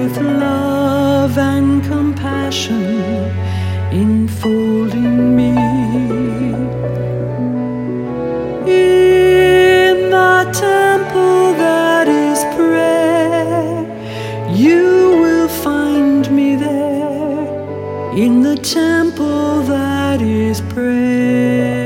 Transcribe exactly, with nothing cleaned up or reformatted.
with love and compassion enfolding me. In the temple that is prayer, you will find me there. In the temple that is prayer.